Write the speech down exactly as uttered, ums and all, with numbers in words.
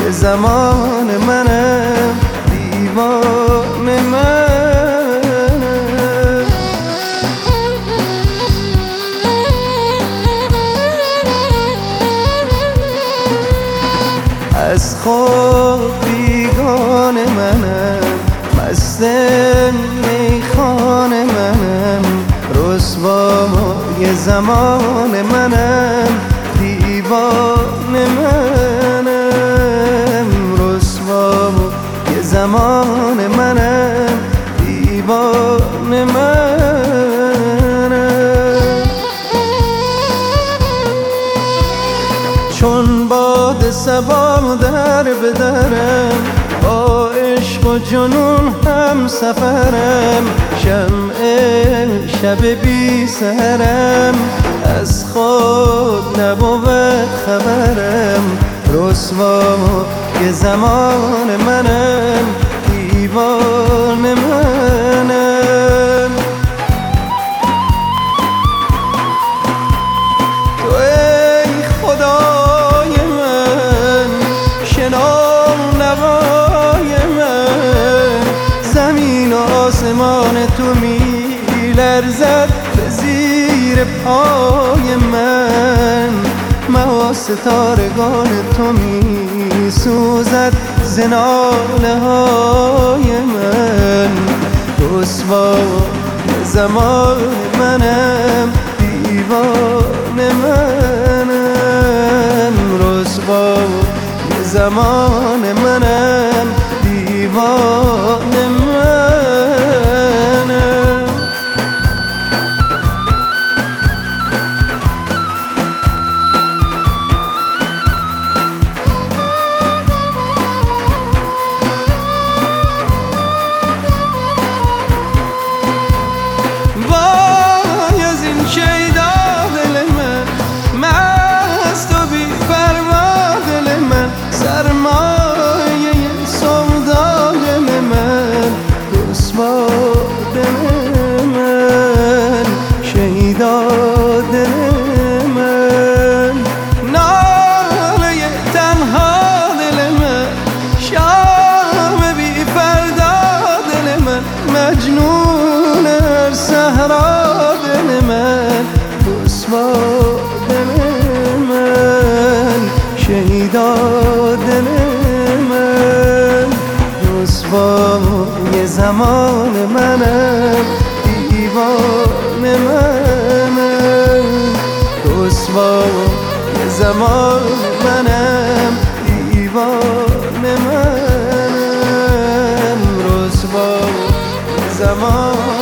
زمان منم دیوان منم از خود بیگان منم مست میخان منم رسوای زمان منم دیوان منم رسوای زمان منم دیوان منم چون باد صبا در به درم با عشق و جنون هم سفرم شمع شب بی سحرم از خود نبود خبرم رسوای زمان منم دیوان منم تو ای خدای من شنو نوای من زمین و آسمان تو می لرزد به زیر پای من ماه ستارگان تو می سوزد ز ناله های من رسوای زمان منم دیوان منم رسوای زمان منم دیوان منم سرمایه سودا دل من رسوا دل من شیدا دل من ناله تنها دل من شام بی فردا دل من مجنون صحرا دل من رسوا دل من شیدا دل من رسوای زمان منم دیوان منم رسوای زمان منم دیوان منم رسوای زمان